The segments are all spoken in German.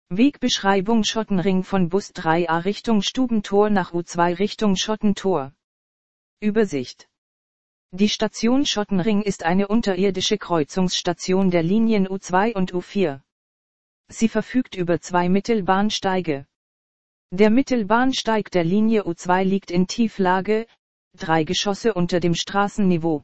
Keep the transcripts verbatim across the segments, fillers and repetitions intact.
Wegbeschreibung: Schottenring von Bus drei a Richtung Stubentor nach U zwei Richtung Schottentor. Übersicht. Die Station Schottenring ist eine unterirdische Kreuzungsstation der Linien U zwei und U vier. Sie verfügt über zwei Mittelbahnsteige. Der Mittelbahnsteig der Linie U zwei liegt in Tieflage, drei Geschosse unter dem Straßenniveau.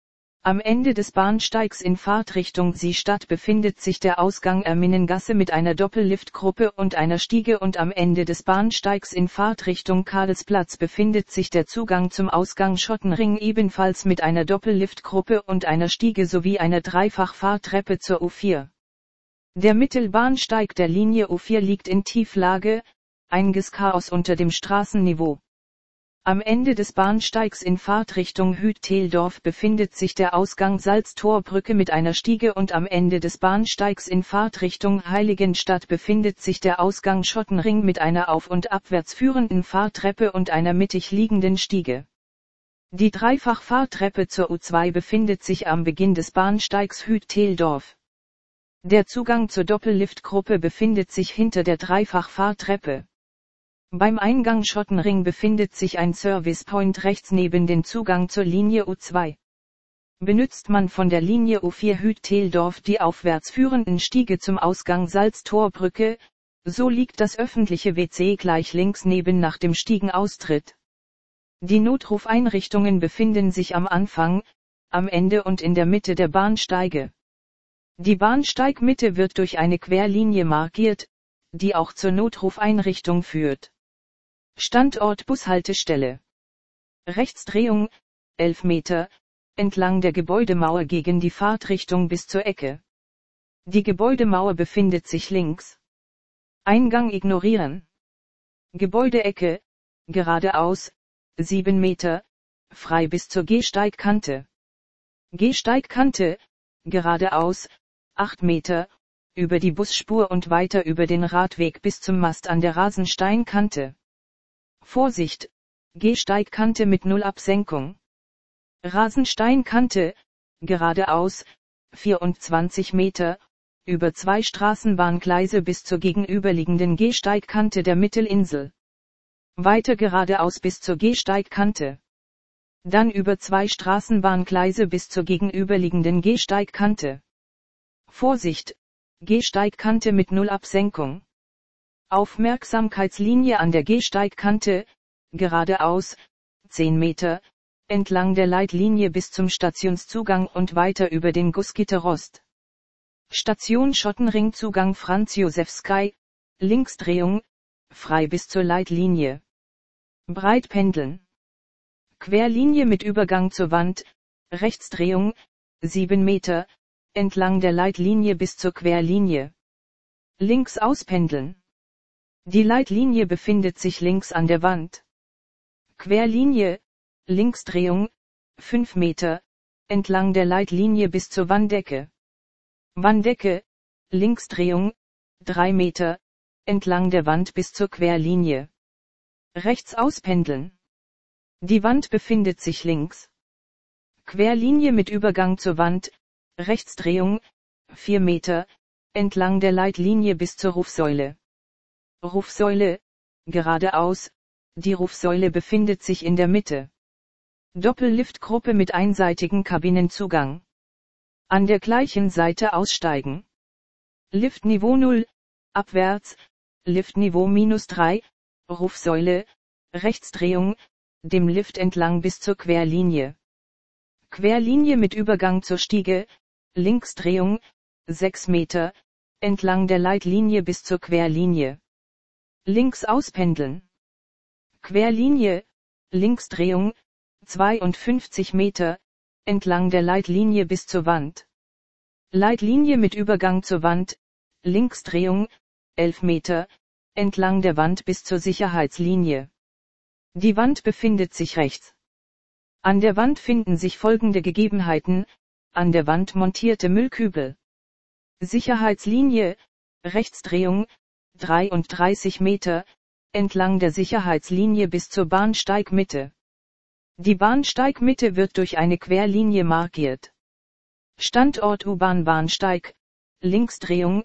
Am Ende des Bahnsteigs in Fahrtrichtung Seestadt befindet sich der Ausgang Erminnengasse mit einer Doppelliftgruppe und einer Stiege und am Ende des Bahnsteigs in Fahrtrichtung Karlsplatz befindet sich der Zugang zum Ausgang Schottenring ebenfalls mit einer Doppelliftgruppe und einer Stiege sowie einer Dreifachfahrtreppe zur U vier. Der Mittelbahnsteig der Linie U vier liegt in Tieflage, Eingeschaos unter dem Straßenniveau. Am Ende des Bahnsteigs in Fahrtrichtung Hüt-Teldorf befindet sich der Ausgang Salztorbrücke mit einer Stiege und am Ende des Bahnsteigs in Fahrtrichtung Heiligenstadt befindet sich der Ausgang Schottenring mit einer auf- und abwärts führenden Fahrtreppe und einer mittig liegenden Stiege. Die Dreifachfahrtreppe zur U zwei befindet sich am Beginn des Bahnsteigs Hüt-Teldorf. Der Zugang zur Doppelliftgruppe befindet sich hinter der Dreifachfahrtreppe. Beim Eingang Schottenring befindet sich ein Service Point rechts neben dem Zugang zur Linie U zwei. Benutzt man von der Linie U vier Hüt-Teldorf die aufwärts führenden Stiege zum Ausgang Salztorbrücke, so liegt das öffentliche W C gleich links neben nach dem Stiegenaustritt. Die Notrufeinrichtungen befinden sich am Anfang, am Ende und in der Mitte der Bahnsteige. Die Bahnsteigmitte wird durch eine Querlinie markiert, die auch zur Notrufeinrichtung führt. Standort Bushaltestelle. Rechtsdrehung, elf Meter, entlang der Gebäudemauer gegen die Fahrtrichtung bis zur Ecke. Die Gebäudemauer befindet sich links. Eingang ignorieren. Gebäudeecke, geradeaus, sieben Meter, frei bis zur Gehsteigkante. Gehsteigkante, geradeaus, acht Meter, über die Busspur und weiter über den Radweg bis zum Mast an der Rasensteinkante. Vorsicht, Gehsteigkante mit Nullabsenkung. Rasensteinkante, geradeaus, vierundzwanzig Meter, über zwei Straßenbahngleise bis zur gegenüberliegenden Gehsteigkante der Mittelinsel. Weiter geradeaus bis zur Gehsteigkante. Dann über zwei Straßenbahngleise bis zur gegenüberliegenden Gehsteigkante. Vorsicht, Gehsteigkante mit Nullabsenkung. Aufmerksamkeitslinie an der Gehsteigkante, geradeaus, zehn Meter, entlang der Leitlinie bis zum Stationszugang und weiter über den Gussgitterrost. Station Schottenring Zugang Franz-Josef-Sky, Linksdrehung, frei bis zur Leitlinie. Breitpendeln. Querlinie mit Übergang zur Wand, Rechtsdrehung, sieben Meter, entlang der Leitlinie bis zur Querlinie. Links auspendeln. Die Leitlinie befindet sich links an der Wand. Querlinie, Linksdrehung, fünf Meter, entlang der Leitlinie bis zur Wanddecke. Wanddecke, Linksdrehung, drei Meter, entlang der Wand bis zur Querlinie. Rechts auspendeln. Die Wand befindet sich links. Querlinie mit Übergang zur Wand, Rechtsdrehung, vier Meter, entlang der Leitlinie bis zur Rufsäule. Rufsäule, geradeaus, die Rufsäule befindet sich in der Mitte. Doppelliftgruppe mit einseitigem Kabinenzugang. An der gleichen Seite aussteigen. Liftniveau null, abwärts, Liftniveau minus drei, Rufsäule, Rechtsdrehung, dem Lift entlang bis zur Querlinie. Querlinie mit Übergang zur Stiege, Linksdrehung, sechs Meter, entlang der Leitlinie bis zur Querlinie. Links auspendeln. Querlinie, Linksdrehung, zweiundfünfzig Meter, entlang der Leitlinie bis zur Wand. Leitlinie mit Übergang zur Wand, Linksdrehung, elf Meter, entlang der Wand bis zur Sicherheitslinie. Die Wand befindet sich rechts. An der Wand finden sich folgende Gegebenheiten: an der Wand montierte Müllkübel. Sicherheitslinie, Rechtsdrehung, dreiunddreißig Meter, entlang der Sicherheitslinie bis zur Bahnsteigmitte. Die Bahnsteigmitte wird durch eine Querlinie markiert. Standort U-Bahn-Bahnsteig, Linksdrehung,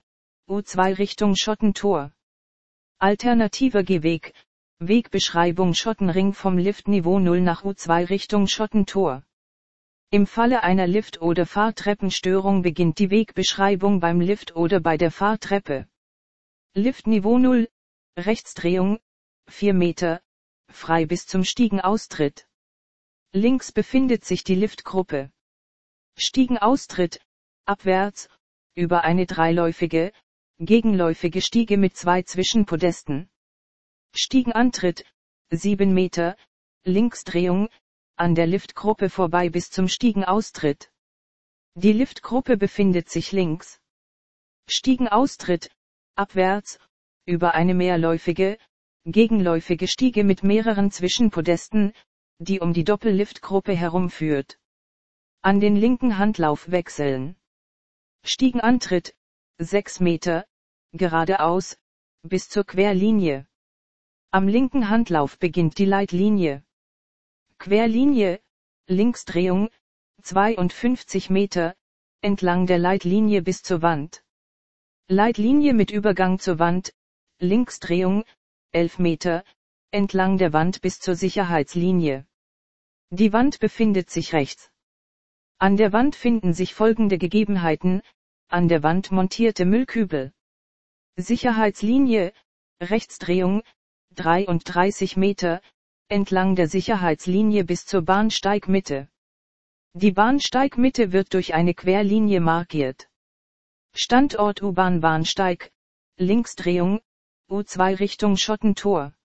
U zwei Richtung Schottentor. Alternativer Gehweg, Wegbeschreibung Schottenring vom Liftniveau null nach U zwei Richtung Schottentor. Im Falle einer Lift- oder Fahrtreppenstörung beginnt die Wegbeschreibung beim Lift oder bei der Fahrtreppe. Liftniveau null, Rechtsdrehung, vier Meter, frei bis zum Stiegenaustritt. Links befindet sich die Liftgruppe. Stiegenaustritt, abwärts, über eine dreiläufige, gegenläufige Stiege mit zwei Zwischenpodesten. Stiegenantritt, sieben Meter, Linksdrehung, an der Liftgruppe vorbei bis zum Stiegenaustritt. Die Liftgruppe befindet sich links. Stiegenaustritt, abwärts, über eine mehrläufige, gegenläufige Stiege mit mehreren Zwischenpodesten, die um die Doppelliftgruppe herumführt. An den linken Handlauf wechseln. Stiegenantritt, sechs Meter, geradeaus, bis zur Querlinie. Am linken Handlauf beginnt die Leitlinie. Querlinie, Linksdrehung, zweiundfünfzig Meter, entlang der Leitlinie bis zur Wand. Leitlinie mit Übergang zur Wand, Linksdrehung, elf Meter, entlang der Wand bis zur Sicherheitslinie. Die Wand befindet sich rechts. An der Wand finden sich folgende Gegebenheiten: an der Wand montierte Müllkübel. Sicherheitslinie, Rechtsdrehung, dreiunddreißig Meter, entlang der Sicherheitslinie bis zur Bahnsteigmitte. Die Bahnsteigmitte wird durch eine Querlinie markiert. Standort U-Bahn Bahnsteig, Linksdrehung, U zwei Richtung Schottentor.